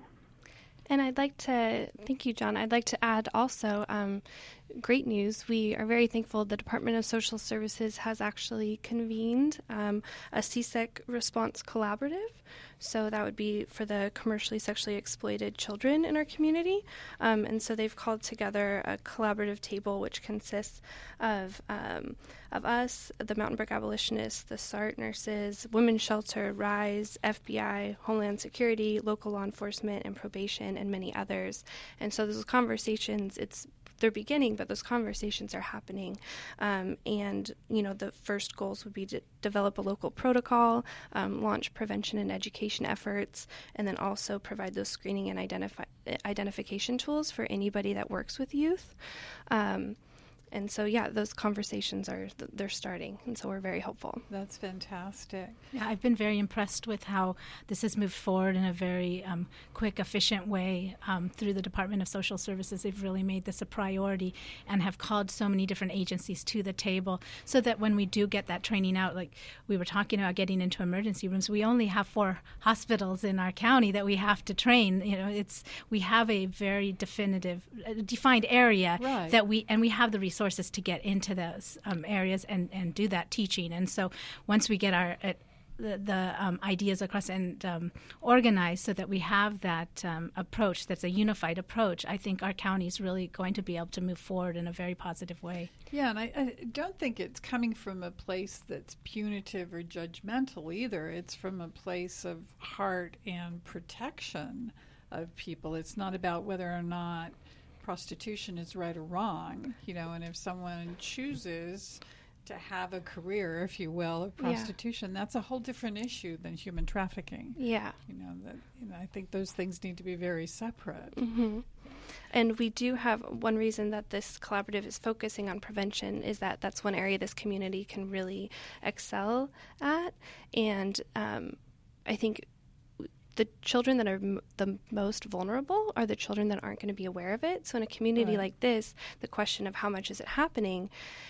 And I'd like to, thank you, John. I'd like to add also, um, great news. We are very thankful the Department of Social Services has actually convened um, a C S E C response collaborative. So that would be for the commercially sexually exploited children in our community. Um, and so they've called together a collaborative table which consists of um, of us, the Mountain Brook Abolitionists, the S A R T nurses, Women's Shelter, RISE, F B I, Homeland Security, local law enforcement, and probation, and many others. And so those conversations, it's they're beginning, but those conversations are happening. Um, and, you know, the first goals would be to develop a local protocol, um, launch prevention and education efforts, and then also provide those screening and identify, identification tools for anybody that works with youth. Um, And so, yeah, those conversations are, they're starting, and so we're very hopeful. That's fantastic. Yeah, I've been very impressed with how this has moved forward in a very um, quick, efficient way um, through the Department of Social Services. They've really made this a priority and have called so many different agencies to the table so that when we do get that training out, like we were talking about getting into emergency rooms, we only have four hospitals in our county that we have to train. You know, it's we have a very definitive, uh, defined area right. that we, and we have the resources resources to get into those um, areas and, and do that teaching. And so once we get our uh, the, the um, ideas across and um, organized so that we have that um, approach that's a unified approach, I think our county is really going to be able to move forward in a very positive way. Yeah, and I, I don't think it's coming from a place that's punitive or judgmental either. It's from a place of heart and protection of people. It's not about whether or not prostitution is right or wrong, you know, and if someone chooses to have a career, if you will, of prostitution, yeah. that's a whole different issue than human trafficking. Yeah. You know, that you know, I think those things need to be very separate. Mm-hmm. And we do have one reason that this collaborative is focusing on prevention is that that's one area this community can really excel at. And um, I think the children that are m- the most vulnerable are the children that aren't going to be aware of it. So in a community right. like this, the question of how much is it happening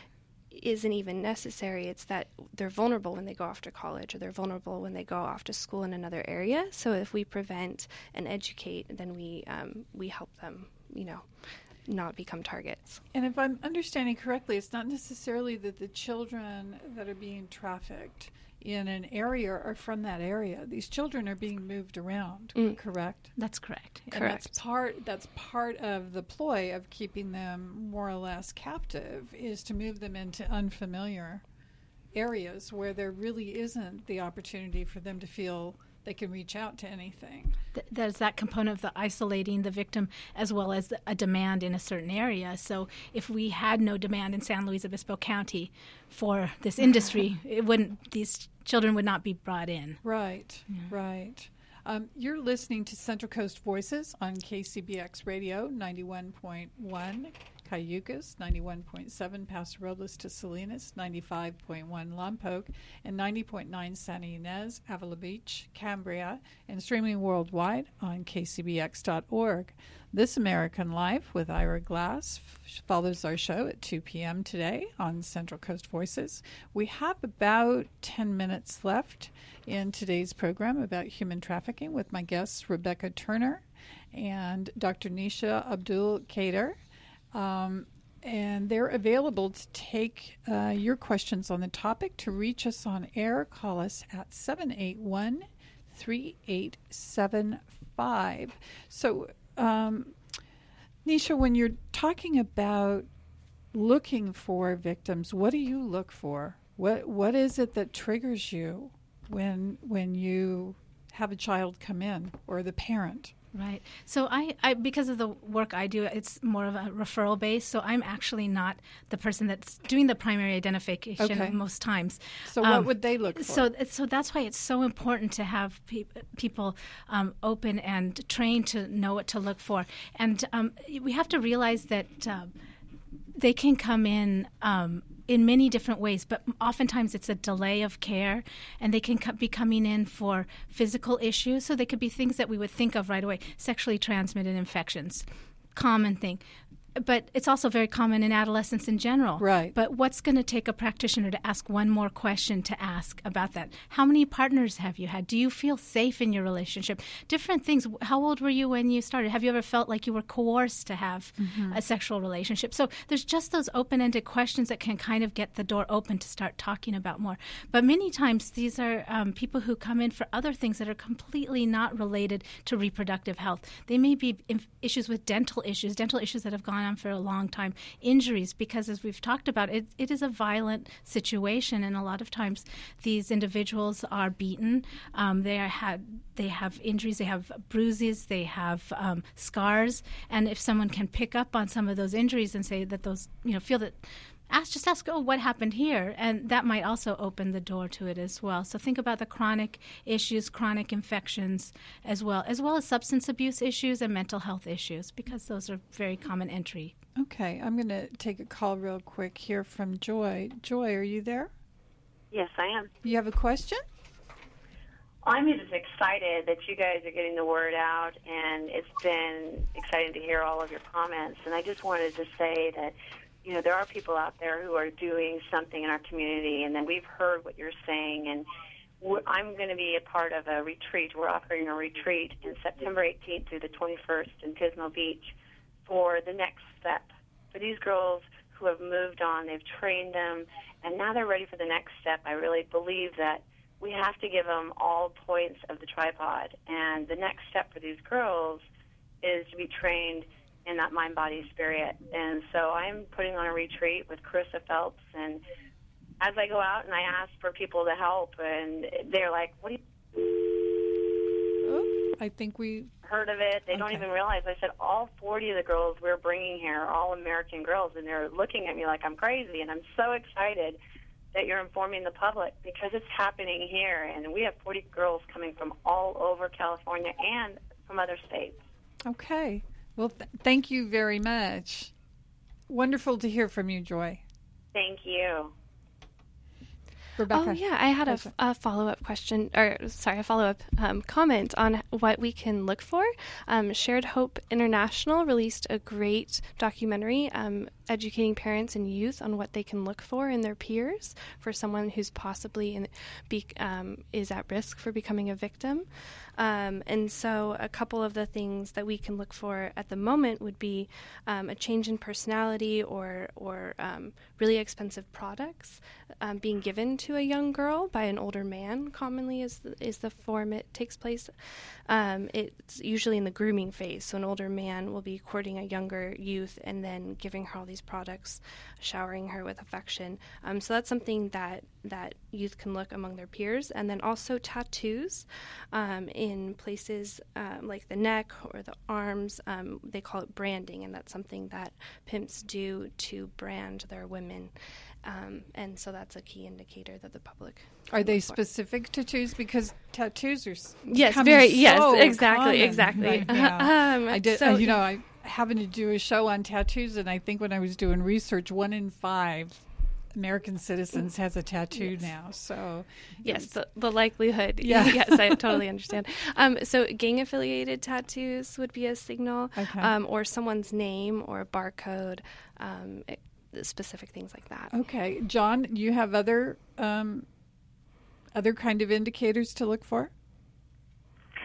isn't even necessary. It's that they're vulnerable when they go off to college or they're vulnerable when they go off to school in another area. So if we prevent and educate, then we um, we help them, you know, not become targets. And if I'm understanding correctly, it's not necessarily that the children that are being trafficked in an area are from that area. These children are being moved around, mm. correct? That's correct. And correct. That's part, that's part of the ploy of keeping them more or less captive, is to move them into unfamiliar areas where there really isn't the opportunity for them to feel they can reach out to anything. Th- there's that component of the isolating the victim as well as the, a demand in a certain area. So if we had no demand in San Luis Obispo County for this industry, it wouldn't. These children would not be brought in. Right, yeah. right. Um, you're listening to Central Coast Voices on K C B X Radio, ninety-one point one Cayucas, ninety-one point seven Paso Robles to Salinas, ninety-five point one Lompoc, and ninety point nine Santa Ynez, Avila Beach, Cambria, and streaming worldwide on K C B X dot org. This American Life with Ira Glass f- follows our show at two p.m. today on Central Coast Voices. We have about ten minutes left in today's program about human trafficking with my guests Rebecca Turner and Doctor Nisha Abdul Kader. Um, and they're available to take uh, your questions on the topic. To reach us on air, call us at seven eight one, three eight seven five. So, um, Nisha, when you're talking about looking for victims, what do you look for? What What is it that triggers you when when you have a child come in, or the parent? Right. So I, I, because of the work I do, it's more of a referral base. So I'm actually not the person that's doing the primary identification Okay. most times. So what Um, would they look for? So, so that's why it's so important to have pe- people um, open and trained to know what to look for. And um, we have to realize that um, they can come in um, in many different ways, but oftentimes it's a delay of care, and they can co- be coming in for physical issues. So they could be things that we would think of right away: sexually transmitted infections, common thing. But it's also very common in adolescence in general. Right. But what's going to take a practitioner to ask one more question to ask about that? How many partners have you had? Do you feel safe in your relationship? Different things. How old were you when you started? Have you ever felt like you were coerced to have mm-hmm. a sexual relationship? So there's just those open-ended questions that can kind of get the door open to start talking about more. But many times these are um, people who come in for other things that are completely not related to reproductive health. They may be inf- issues with dental issues, dental issues that have gone on for a long time, injuries, because as we've talked about, it, it is a violent situation, and a lot of times these individuals are beaten. Um, they are had they have injuries, they have bruises, they have um, scars, and if someone can pick up on some of those injuries and say that those, you know, feel that. Ask, just ask, oh, what happened here? And that might also open the door to it as well. So think about the chronic issues, chronic infections as well, as well as substance abuse issues and mental health issues, because those are very common entry. Okay, I'm going to take a call real quick here from Joy. Joy, are you there? Yes, I am. You have a question? I'm just excited that you guys are getting the word out, and it's been exciting to hear all of your comments. And I just wanted to say that, you know, there are people out there who are doing something in our community, and then we've heard what you're saying, and we're, I'm going to be a part of a retreat. We're offering a retreat in September eighteenth through the twenty-first in Pismo Beach for the next step. For these girls who have moved on, they've trained them, and now they're ready for the next step. I really believe that we have to give them all points of the tripod, and the next step for these girls is to be trained in that mind, body, spirit. And so I'm putting on a retreat with Carissa Phelps, and as I go out and I ask for people to help, and they're like, what do you... Oh, I think we... heard of it. They okay. don't even realize. I said, all forty of the girls we're bringing here are all American girls, and they're looking at me like I'm crazy, and I'm so excited that you're informing the public, because it's happening here, and we have forty girls coming from all over California and from other states. Okay. Well, th- thank you very much. Wonderful to hear from you, Joy. Thank you. Rebecca. Oh, yeah. I had a, f- a follow-up question, or sorry, a follow-up um, comment on what we can look for. Um, Shared Hope International released a great documentary um, educating parents and youth on what they can look for in their peers for someone who's possibly in, be, um, is at risk for becoming a victim. Um, and so a couple of the things that we can look for at the moment would be um, a change in personality, or, or um, really expensive products um, being given to a young girl by an older man, commonly is the, is the form it takes place. Um, it's usually in the grooming phase, so an older man will be courting a younger youth and then giving her all these products, showering her with affection. Um, so that's something that, that youth can look among their peers. And then also tattoos um, in places um, like the neck or the arms. Um, they call it branding, and that's something that pimps do to brand their women. Um, and so that's a key indicator that the public are they specific tattoos, because tattoos are yes very so yes exactly exactly right now. um, I did so, uh, you know I happened to do a show on tattoos, and I think when I was doing research, one in five American citizens has a tattoo yes. now. So yes, the, the likelihood. Yeah. Yes, I totally understand. Um, so gang-affiliated tattoos would be a signal, okay. um, or someone's name or a barcode, um, it, specific things like that. Okay, John, you have other um, other kind of indicators to look for? Well,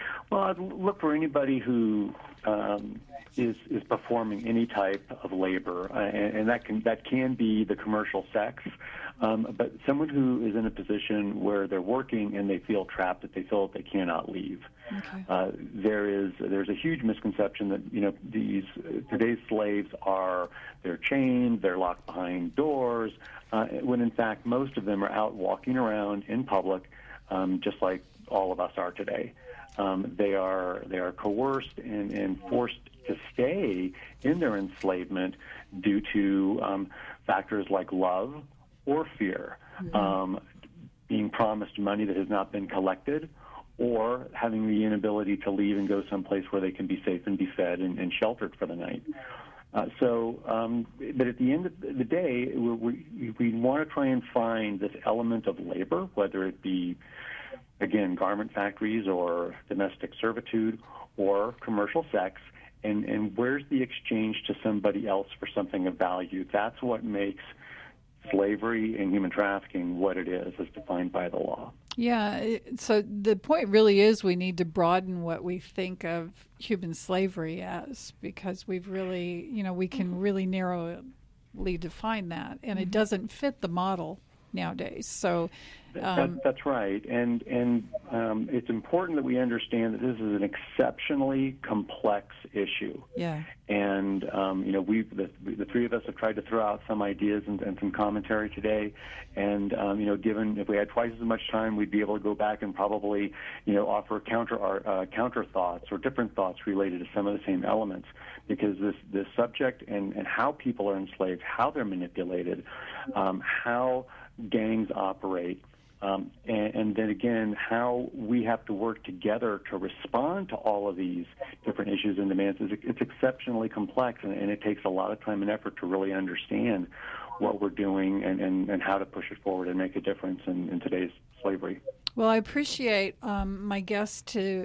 I'd look for anybody who um, is is performing any type of labor, uh, and, and that can that can be the commercial sex, um, but someone who is in a position where they're working and they feel trapped, that they feel that they cannot leave. Okay. Uh, there is there's a huge misconception that you know these today's slaves are they're chained, they're locked behind doors, uh, when in fact most of them are out walking around in public, um, just like all of us are today. Um, they are they are coerced and, and forced to stay in their enslavement due to um, factors like love or fear, mm-hmm. um, being promised money that has not been collected, or having the inability to leave and go someplace where they can be safe and be fed and, and sheltered for the night. Uh, so, um, but at the end of the day, we, we, we want to try and find this element of labor, whether it be, again, garment factories or domestic servitude or commercial sex, and, and where's the exchange to somebody else for something of value? That's what makes slavery and human trafficking what it is, as defined by the law. Yeah, it- so the point really is we need to broaden what we think of human slavery as, because we've really, you know, we can really narrowly define that, and it doesn't fit the model nowadays. So um, that, that's right, and and um, it's important that we understand that this is an exceptionally complex issue. Yeah. And um, you know, we the, the three of us have tried to throw out some ideas and, and some commentary today. And um, you know, given if we had twice as much time, we'd be able to go back and probably you know offer counter uh, counter thoughts or different thoughts related to some of the same elements. Because this this subject and, and how people are enslaved, how they're manipulated, um, how gangs operate, um, and, and then again how we have to work together to respond to all of these different issues and demands. It's, it's exceptionally complex, and, and it takes a lot of time and effort to really understand what we're doing and, and, and how to push it forward and make a difference in, in today's slavery. Well, I appreciate um, my guests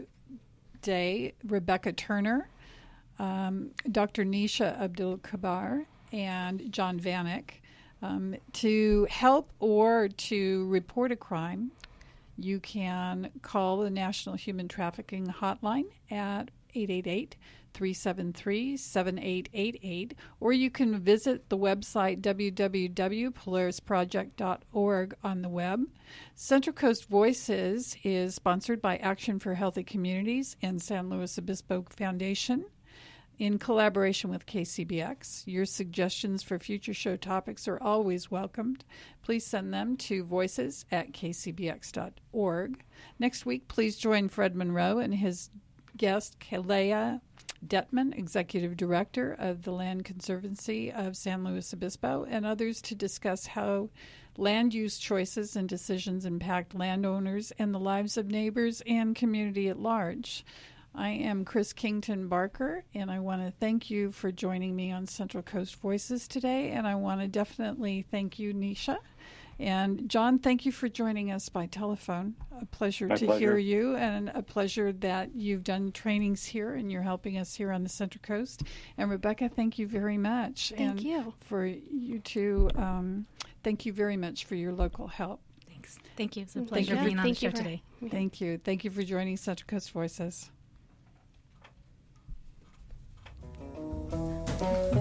today, Rebecca Turner, um, Doctor Nisha Abdul-Kabar, and John Vanek. Um, to help or to report a crime, you can call the National Human Trafficking Hotline at eight eight eight, three seven three, seven eight eight eight, or you can visit the website w w w dot polaris project dot org on the web. Central Coast Voices is sponsored by Action for Healthy Communities and San Luis Obispo Foundation, in collaboration with K C B X. Your suggestions for future show topics are always welcomed. Please send them to voices at k c b x dot org. Next week, please join Fred Monroe and his guest, Kalea Detman, Executive Director of the Land Conservancy of San Luis Obispo, and others to discuss how land use choices and decisions impact landowners and the lives of neighbors and community at large. I am Chris Kington Barker, and I want to thank you for joining me on Central Coast Voices today, and I want to definitely thank you, Nisha. And John, thank you for joining us by telephone. A pleasure My to pleasure. hear you, and a pleasure that you've done trainings here and you're helping us here on the Central Coast. And Rebecca, thank you very much. Thank and you. For you two, um, thank you very much for your local help. Thanks. Thank you. It's a Thank pleasure you. being on Thank the you show for- today. Thank you. Thank you for joining Central Coast Voices.